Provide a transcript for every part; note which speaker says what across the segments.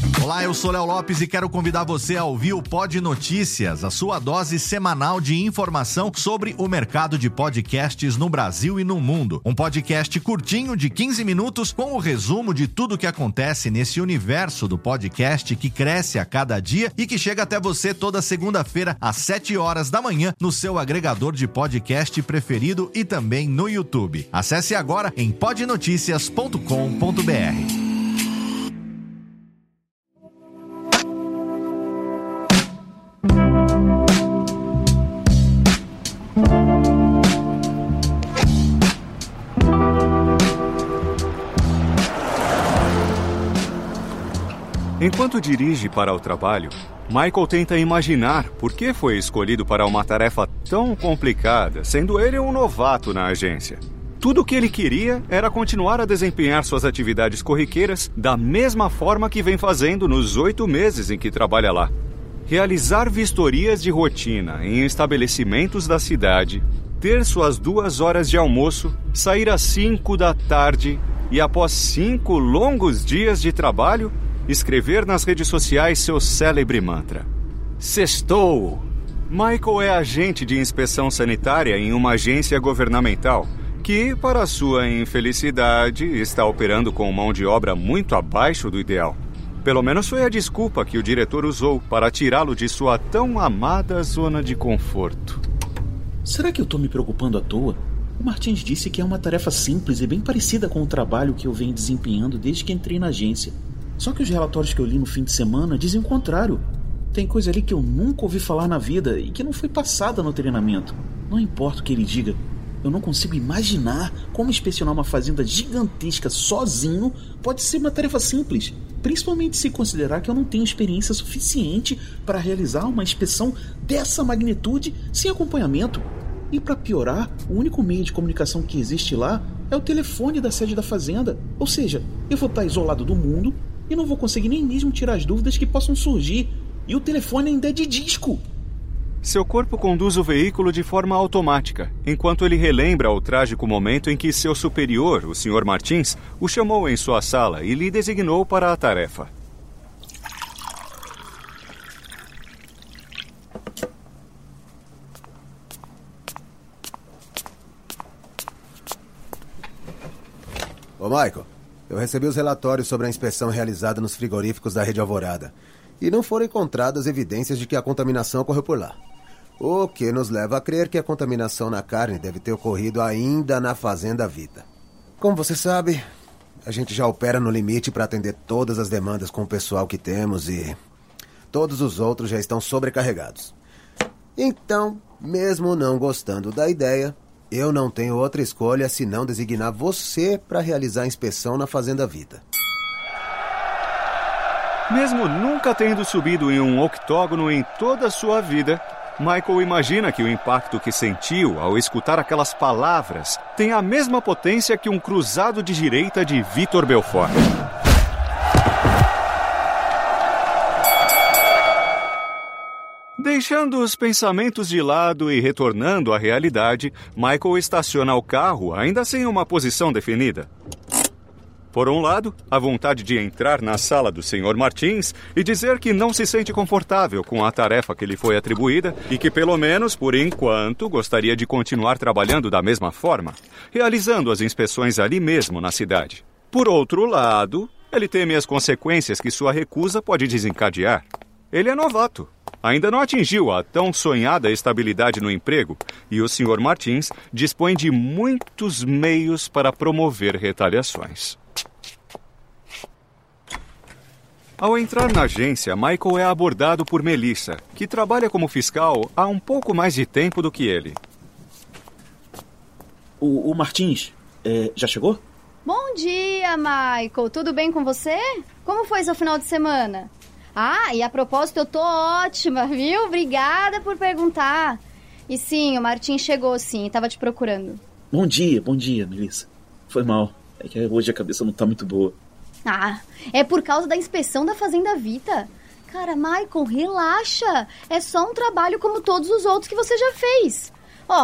Speaker 1: Olá, eu sou Léo Lopes e quero convidar você a ouvir o Pod Notícias, a sua dose semanal de informação sobre o mercado de podcasts no Brasil e no mundo. Um podcast curtinho de 15 minutos com o resumo de tudo que acontece nesse universo do podcast que cresce a cada dia e que chega até você toda segunda-feira às 7 horas da manhã no seu agregador de podcast preferido e também no YouTube. Acesse agora em podnoticias.com.br.
Speaker 2: Enquanto dirige para o trabalho, Michael tenta imaginar por que foi escolhido para uma tarefa tão complicada, sendo ele um novato na agência. Tudo o que ele queria era continuar a desempenhar suas atividades corriqueiras da mesma forma que vem fazendo nos 8 meses em que trabalha lá. Realizar vistorias de rotina em estabelecimentos da cidade, ter suas 2 horas de almoço, sair às 5 da tarde e após 5 longos dias de trabalho, escrever nas redes sociais seu célebre mantra. Sextou! Michael é agente de inspeção sanitária em uma agência governamental que, para sua infelicidade, está operando com mão de obra muito abaixo do ideal. Pelo menos foi a desculpa que o diretor usou para tirá-lo de sua tão amada zona de conforto.
Speaker 3: Será que eu estou me preocupando à toa? O Martins disse que é uma tarefa simples e bem parecida com o trabalho que eu venho desempenhando desde que entrei na agência. Só que os relatórios que eu li no fim de semana dizem o contrário. Tem coisa ali que eu nunca ouvi falar na vida e que não foi passada no treinamento. Não importa o que ele diga, eu não consigo imaginar como inspecionar uma fazenda gigantesca sozinho pode ser uma tarefa simples. Principalmente se considerar que eu não tenho experiência suficiente para realizar uma inspeção dessa magnitude sem acompanhamento. E para piorar, o único meio de comunicação que existe lá é o telefone da sede da fazenda. Ou seja, eu vou estar isolado do mundo e não vou conseguir nem mesmo tirar as dúvidas que possam surgir. E o telefone ainda é de disco.
Speaker 2: Seu corpo conduz o veículo de forma automática, enquanto ele relembra o trágico momento em que seu superior, o Sr. Martins, o chamou em sua sala e lhe designou para a tarefa.
Speaker 4: Ô, Michael, eu recebi os relatórios sobre a inspeção realizada nos frigoríficos da Rede Alvorada e não foram encontradas evidências de que a contaminação ocorreu por lá. O que nos leva a crer que a contaminação na carne deve ter ocorrido ainda na Fazenda Vita. Como você sabe, a gente já opera no limite para atender todas as demandas com o pessoal que temos e todos os outros já estão sobrecarregados. Então, mesmo não gostando da ideia, eu não tenho outra escolha senão designar você para realizar a inspeção na Fazenda Vita.
Speaker 2: Mesmo nunca tendo subido em um octógono em toda a sua vida, Michael imagina que o impacto que sentiu ao escutar aquelas palavras tem a mesma potência que um cruzado de direita de Vitor Belfort. Deixando os pensamentos de lado e retornando à realidade, Michael estaciona o carro ainda sem uma posição definida. Por um lado, a vontade de entrar na sala do Sr. Martins e dizer que não se sente confortável com a tarefa que lhe foi atribuída e que, pelo menos por enquanto, gostaria de continuar trabalhando da mesma forma, realizando as inspeções ali mesmo na cidade. Por outro lado, ele teme as consequências que sua recusa pode desencadear. Ele é novato. Ainda não atingiu a tão sonhada estabilidade no emprego e o Sr. Martins dispõe de muitos meios para promover retaliações. Ao entrar na agência, Michael é abordado por Melissa, que trabalha como fiscal há um pouco mais de tempo do que ele.
Speaker 3: O Martins, já chegou?
Speaker 5: Bom dia, Michael. Tudo bem com você? Como foi seu final de semana? Ah, e a propósito, eu tô ótima, viu? Obrigada por perguntar. E sim, o Martins chegou sim, tava te procurando.
Speaker 3: Bom dia, Melissa. Foi mal, é que hoje a cabeça não tá muito boa.
Speaker 5: Ah, é por causa da inspeção da Fazenda Vita. Cara, Michael, relaxa. É só um trabalho como todos os outros que você já fez. Ó,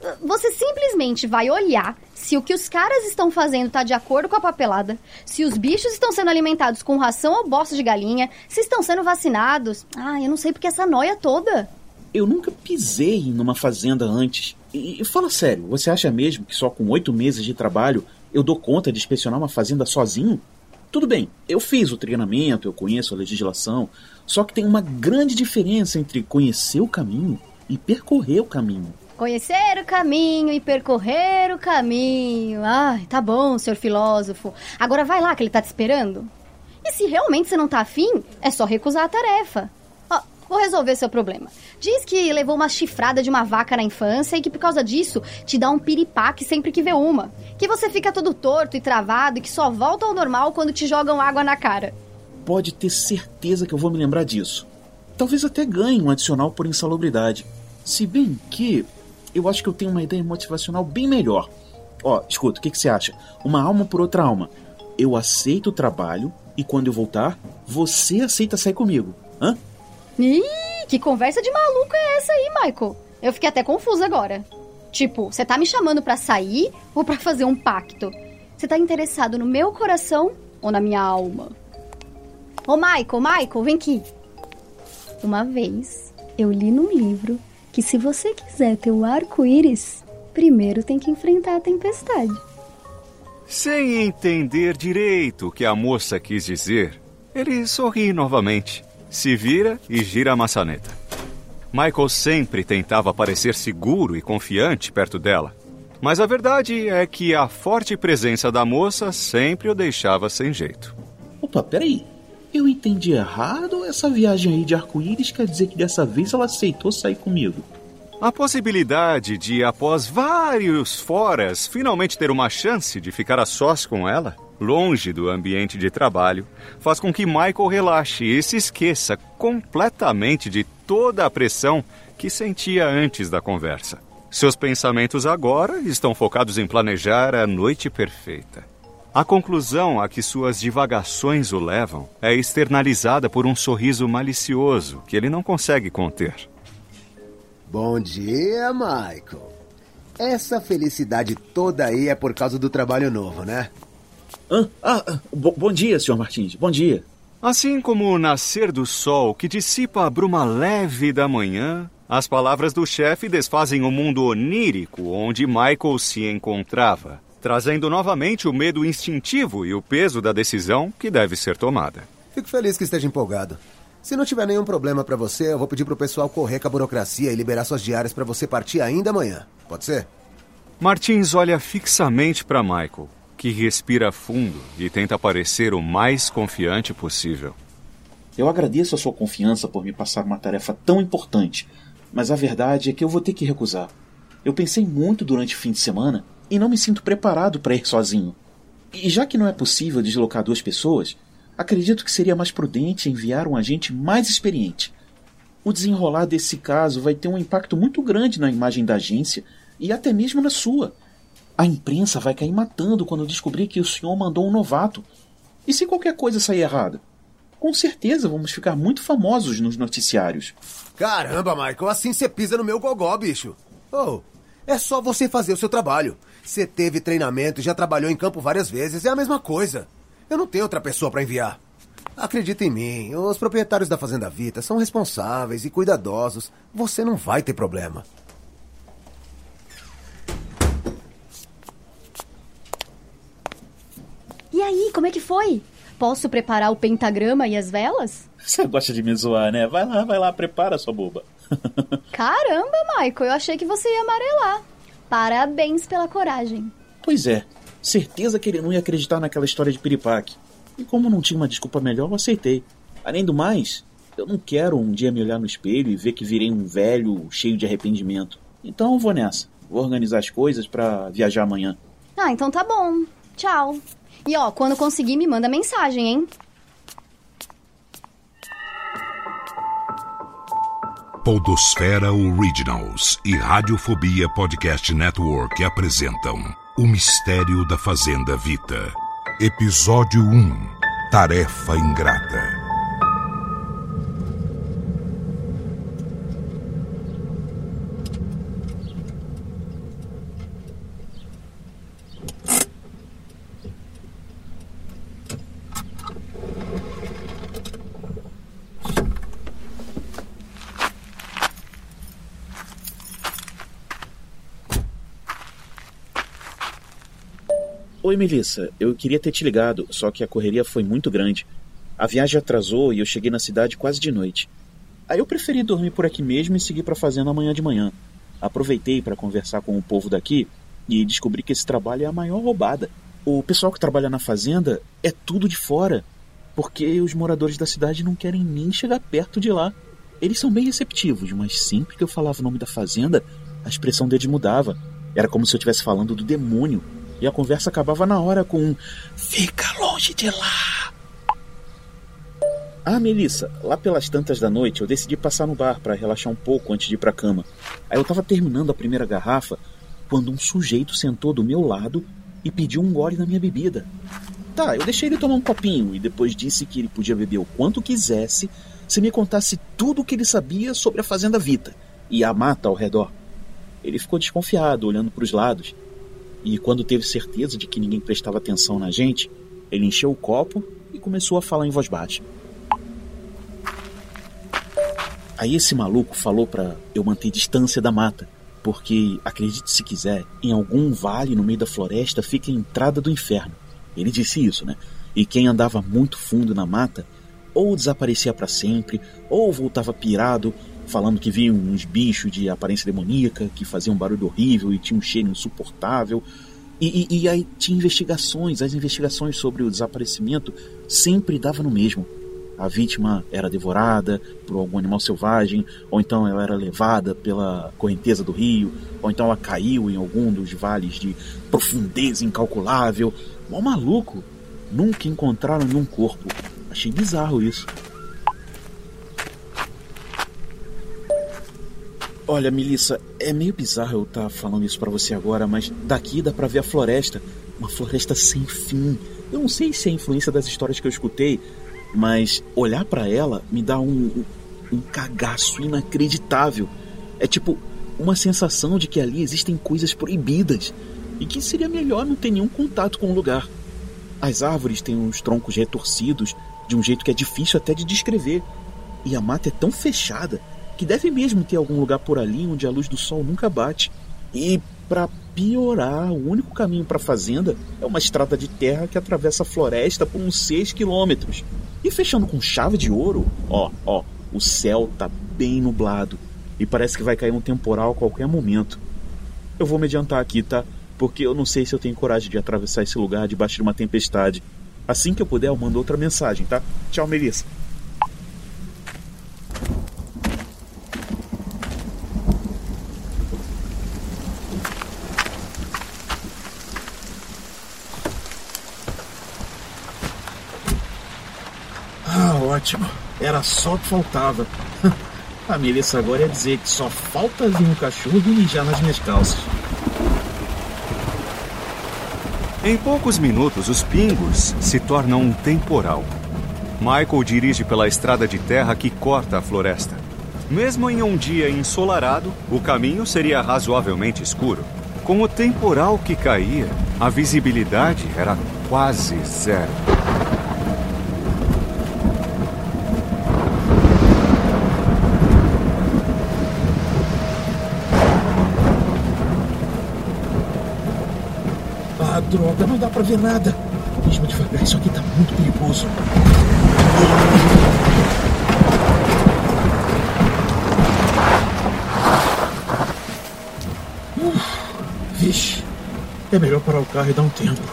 Speaker 5: Você simplesmente vai olhar se o que os caras estão fazendo tá de acordo com a papelada, se os bichos estão sendo alimentados com ração ou bosta de galinha, se estão sendo vacinados. Eu não sei porque essa noia toda.
Speaker 3: Eu nunca pisei numa fazenda antes. E fala sério, você acha mesmo que só com 8 meses de trabalho eu dou conta de inspecionar uma fazenda sozinho? Tudo bem, eu fiz o treinamento, eu conheço a legislação, só que tem uma grande diferença entre conhecer o caminho e percorrer o caminho.
Speaker 5: Conhecer o caminho e percorrer o caminho. Ai, tá bom, senhor filósofo. Agora vai lá que ele tá te esperando. E se realmente você não tá afim, é só recusar a tarefa. Vou resolver seu problema. Diz que levou uma chifrada de uma vaca na infância e que por causa disso te dá um piripaque sempre que vê uma. Que você fica todo torto e travado e que só volta ao normal quando te jogam água na cara.
Speaker 3: Pode ter certeza que eu vou me lembrar disso. Talvez até ganhe um adicional por insalubridade. Se bem que eu acho que eu tenho uma ideia motivacional bem melhor. Escuta, o que você acha? Uma alma por outra alma. Eu aceito o trabalho e quando eu voltar, você aceita sair comigo. Hã?
Speaker 5: Ih, que conversa de maluco é essa aí, Michael? Eu fiquei até confusa agora. Tipo, você tá me chamando pra sair ou pra fazer um pacto? Você tá interessado no meu coração ou na minha alma? Ô, Michael, vem aqui. Uma vez, eu li num livro que se você quiser ter o arco-íris, primeiro tem que enfrentar a tempestade.
Speaker 2: Sem entender direito o que a moça quis dizer, ele sorri novamente, se vira e gira a maçaneta. Michael sempre tentava parecer seguro e confiante perto dela, mas a verdade é que a forte presença da moça sempre o deixava sem jeito.
Speaker 3: Opa, peraí. Eu entendi errado ou essa viagem aí de arco-íris quer dizer que dessa vez ela aceitou sair comigo?
Speaker 2: A possibilidade de, após vários foras, finalmente ter uma chance de ficar a sós com ela, longe do ambiente de trabalho, faz com que Michael relaxe e se esqueça completamente de toda a pressão que sentia antes da conversa. Seus pensamentos agora estão focados em planejar a noite perfeita. A conclusão a que suas divagações o levam é externalizada por um sorriso malicioso que ele não consegue conter.
Speaker 4: Bom dia, Michael. Essa felicidade toda aí é por causa do trabalho novo, né?
Speaker 3: Bom dia, Sr. Martins. Bom dia.
Speaker 2: Assim como o nascer do sol que dissipa a bruma leve da manhã, as palavras do chefe desfazem o mundo onírico onde Michael se encontrava, trazendo novamente o medo instintivo e o peso da decisão que deve ser tomada.
Speaker 4: Fico feliz que esteja empolgado. Se não tiver nenhum problema pra você, eu vou pedir pro pessoal correr com a burocracia e liberar suas diárias pra você partir ainda amanhã. Pode ser?
Speaker 2: Martins olha fixamente para Michael, que respira fundo e tenta parecer o mais confiante possível.
Speaker 3: Eu agradeço a sua confiança por me passar uma tarefa tão importante, mas a verdade é que eu vou ter que recusar. Eu pensei muito durante o fim de semana e não me sinto preparado para ir sozinho. E já que não é possível deslocar 2 pessoas, acredito que seria mais prudente enviar um agente mais experiente. O desenrolar desse caso vai ter um impacto muito grande na imagem da agência e até mesmo na sua. A imprensa vai cair matando quando descobrir que o senhor mandou um novato. E se qualquer coisa sair errada? Com certeza vamos ficar muito famosos nos noticiários.
Speaker 4: Caramba, Michael, assim você pisa no meu gogó, bicho. É só você fazer o seu trabalho. Você teve treinamento e já trabalhou em campo várias vezes, é a mesma coisa. Eu não tenho outra pessoa para enviar. Acredita em mim, os proprietários da Fazenda Vita são responsáveis e cuidadosos. Você não vai ter problema.
Speaker 5: E aí, como é que foi? Posso preparar o pentagrama e as velas?
Speaker 3: Você gosta de me zoar, né? Vai lá, prepara, sua boba.
Speaker 5: Caramba, Michael, eu achei que você ia amarelar. Parabéns pela coragem.
Speaker 3: Pois é, certeza que ele não ia acreditar naquela história de piripaque. E como não tinha uma desculpa melhor, eu aceitei. Além do mais, eu não quero um dia me olhar no espelho e ver que virei um velho cheio de arrependimento. Então eu vou nessa. Vou organizar as coisas pra viajar amanhã.
Speaker 5: Então tá bom. Tchau. E quando conseguir, me manda mensagem, hein?
Speaker 6: Podosfera Originals e Radiofobia Podcast Network apresentam O Mistério da Fazenda Vita. Episódio 1. Tarefa Ingrata.
Speaker 3: Oi, Melissa. Eu queria ter te ligado, só que a correria foi muito grande. A viagem atrasou e eu cheguei na cidade quase de noite. Aí eu preferi dormir por aqui mesmo e seguir pra fazenda amanhã de manhã. Aproveitei para conversar com o povo daqui e descobri que esse trabalho é a maior roubada. O pessoal que trabalha na fazenda é tudo de fora, porque os moradores da cidade não querem nem chegar perto de lá. Eles são bem receptivos, mas sempre que eu falava o nome da fazenda, a expressão deles mudava. Era como se eu estivesse falando do demônio. E a conversa acabava na hora com um "Fica longe de lá!". Ah, Melissa, lá pelas tantas da noite eu decidi passar no bar para relaxar um pouco antes de ir pra cama. Aí eu tava terminando a primeira garrafa quando um sujeito sentou do meu lado e pediu um gole na minha bebida. Tá, eu deixei ele tomar um copinho e depois disse que ele podia beber o quanto quisesse se me contasse tudo o que ele sabia sobre a Fazenda Vita e a mata ao redor. Ele ficou desconfiado, olhando para os lados. E quando teve certeza de que ninguém prestava atenção na gente, ele encheu o copo e começou a falar em voz baixa. Aí esse maluco falou pra eu manter distância da mata, porque, acredite se quiser, em algum vale no meio da floresta fica a entrada do inferno. Ele disse isso, né? E quem andava muito fundo na mata ou desaparecia pra sempre, ou voltava pirado, falando que viam uns bichos de aparência demoníaca, que faziam um barulho horrível e tinha um cheiro insuportável. E aí tinha investigações, as investigações sobre o desaparecimento sempre davam no mesmo. A vítima era devorada por algum animal selvagem, ou então ela era levada pela correnteza do rio, ou então ela caiu em algum dos vales de profundeza incalculável. Mó maluco, nunca encontraram nenhum corpo. Achei bizarro isso. Olha, Melissa, é meio bizarro eu estar falando isso pra você agora, mas daqui dá pra ver a floresta. Uma floresta sem fim. Eu não sei se é a influência das histórias que eu escutei, mas olhar pra ela me dá um cagaço inacreditável. É tipo uma sensação de que ali existem coisas proibidas e que seria melhor não ter nenhum contato com o lugar. As árvores têm uns troncos retorcidos de um jeito que é difícil até de descrever. E a mata é tão fechada que deve mesmo ter algum lugar por ali onde a luz do sol nunca bate. E, pra piorar, o único caminho pra fazenda é uma estrada de terra que atravessa a floresta por uns 6 quilômetros. E fechando com chave de ouro, o céu tá bem nublado e parece que vai cair um temporal a qualquer momento. Eu vou me adiantar aqui, tá? Porque eu não sei se eu tenho coragem de atravessar esse lugar debaixo de uma tempestade. Assim que eu puder, eu mando outra mensagem, tá? Tchau, Melissa. Ótimo, era só o que faltava. A Melissa agora ia dizer que só falta vir um cachorro e mijar nas minhas calças.
Speaker 2: Em poucos minutos, os pingos se tornam um temporal. Michael dirige pela estrada de terra que corta a floresta. Mesmo em um dia ensolarado, o caminho seria razoavelmente escuro. Com o temporal que caía, a visibilidade era quase zero.
Speaker 3: Droga, não dá pra ver nada. Mesmo devagar, isso aqui tá muito perigoso. Vixe, é melhor parar o carro e dar um tempo.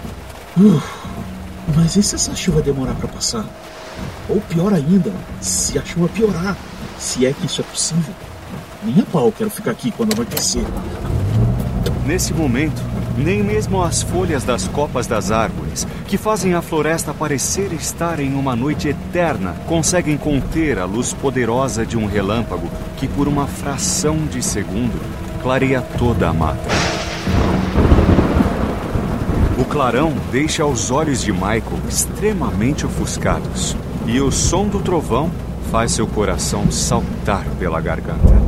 Speaker 3: Mas e se essa chuva demorar pra passar? Ou pior ainda, se a chuva piorar, se é que isso é possível. Nem a pau quero ficar aqui quando anoitecer.
Speaker 2: Nesse momento, nem mesmo as folhas das copas das árvores, que fazem a floresta parecer estar em uma noite eterna, conseguem conter a luz poderosa de um relâmpago que, por uma fração de segundo, clareia toda a mata. O clarão deixa os olhos de Michael extremamente ofuscados, e o som do trovão faz seu coração saltar pela garganta.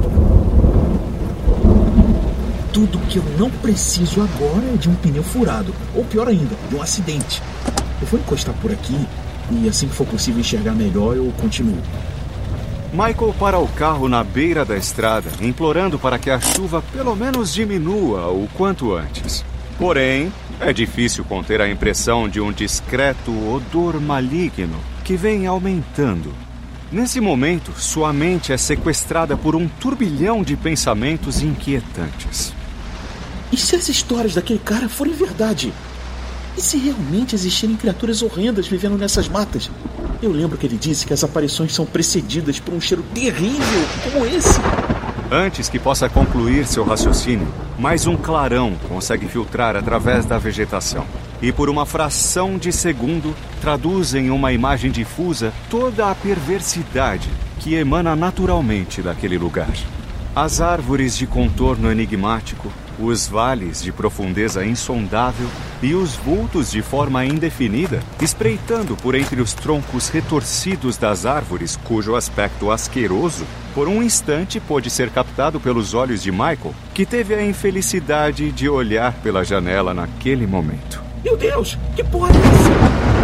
Speaker 3: Tudo que eu não preciso agora é de um pneu furado, ou pior ainda, de um acidente. Eu vou encostar por aqui e assim que for possível enxergar melhor, eu continuo.
Speaker 2: Michael para o carro na beira da estrada, implorando para que a chuva pelo menos diminua o quanto antes. Porém, é difícil conter a impressão de um discreto odor maligno que vem aumentando. Nesse momento, sua mente é sequestrada por um turbilhão de pensamentos inquietantes.
Speaker 3: E se as histórias daquele cara forem verdade? E se realmente existirem criaturas horrendas vivendo nessas matas? Eu lembro que ele disse que as aparições são precedidas por um cheiro terrível como esse.
Speaker 2: Antes que possa concluir seu raciocínio, mais um clarão consegue filtrar através da vegetação. E por uma fração de segundo, traduz em uma imagem difusa toda a perversidade que emana naturalmente daquele lugar. As árvores de contorno enigmático, os vales de profundeza insondável e os vultos de forma indefinida, espreitando por entre os troncos retorcidos das árvores, cujo aspecto asqueroso, por um instante pôde ser captado pelos olhos de Michael, que teve a infelicidade de olhar pela janela naquele momento.
Speaker 3: Meu Deus, que porra é essa?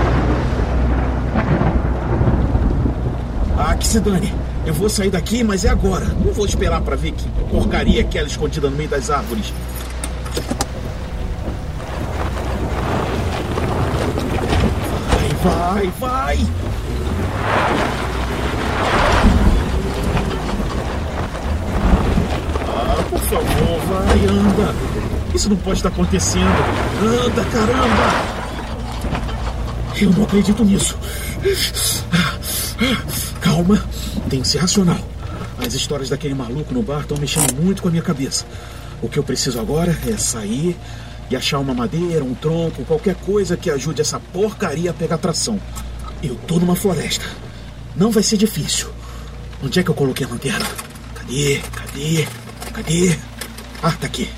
Speaker 3: Ah, que se dane. Eu vou sair daqui, mas é agora. Não vou esperar pra ver que porcaria é aquela escondida no meio das árvores. Vai! Ah, por favor, vai, anda. Isso não pode estar acontecendo. Anda, caramba! Eu não acredito nisso. Calma, tem que ser racional. As histórias daquele maluco no bar estão mexendo muito com a minha cabeça. O que eu preciso agora é sair e achar uma madeira, um tronco, qualquer coisa que ajude essa porcaria a pegar tração. Eu tô numa floresta. Não vai ser difícil. Onde é que eu coloquei a lanterna? Cadê? Ah, tá aqui.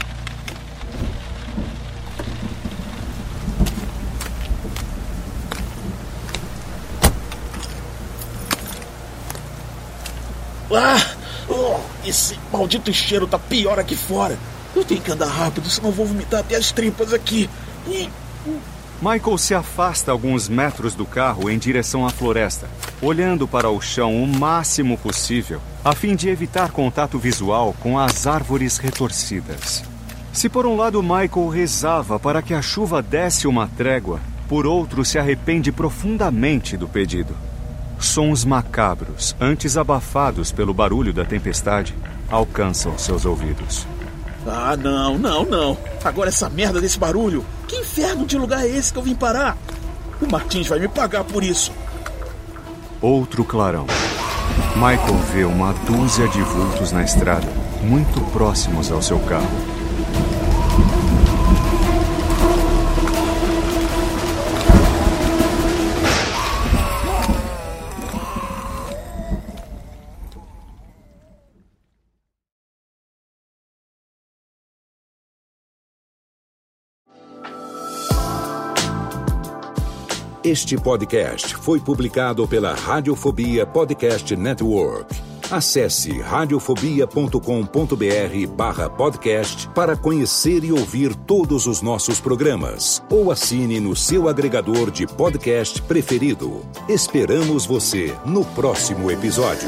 Speaker 3: Esse maldito cheiro tá pior aqui fora. Eu tenho que andar rápido, senão vou vomitar até as tripas aqui.
Speaker 2: Michael se afasta alguns metros do carro em direção à floresta, olhando para o chão o máximo possível, a fim de evitar contato visual com as árvores retorcidas. Se por um lado Michael rezava para que a chuva desse uma trégua, por outro se arrepende profundamente do pedido. Sons macabros, antes abafados pelo barulho da tempestade, alcançam seus ouvidos.
Speaker 3: Ah, não. Agora essa merda desse barulho. Que inferno de lugar é esse que eu vim parar? O Martins vai me pagar por isso.
Speaker 2: Outro clarão. Michael vê uma dúzia de vultos na estrada, muito próximos ao seu carro.
Speaker 6: Este podcast foi publicado pela Radiofobia Podcast Network. Acesse radiofobia.com.br/podcast para conhecer e ouvir todos os nossos programas. Ou assine no seu agregador de podcast preferido. Esperamos você no próximo episódio.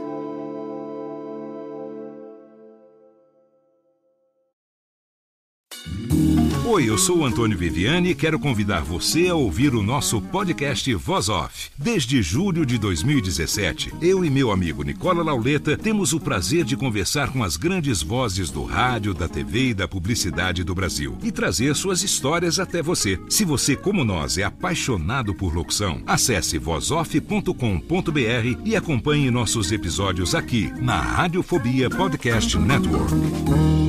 Speaker 6: Oi, eu sou o Antônio Viviani e quero convidar você a ouvir o nosso podcast Voz Off. Desde julho de 2017, eu e meu amigo Nicola Lauleta temos o prazer de conversar com as grandes vozes do rádio, da TV e da publicidade do Brasil e trazer suas histórias até você. Se você, como nós, é apaixonado por locução, acesse vozoff.com.br e acompanhe nossos episódios aqui na Radiofobia Podcast Network.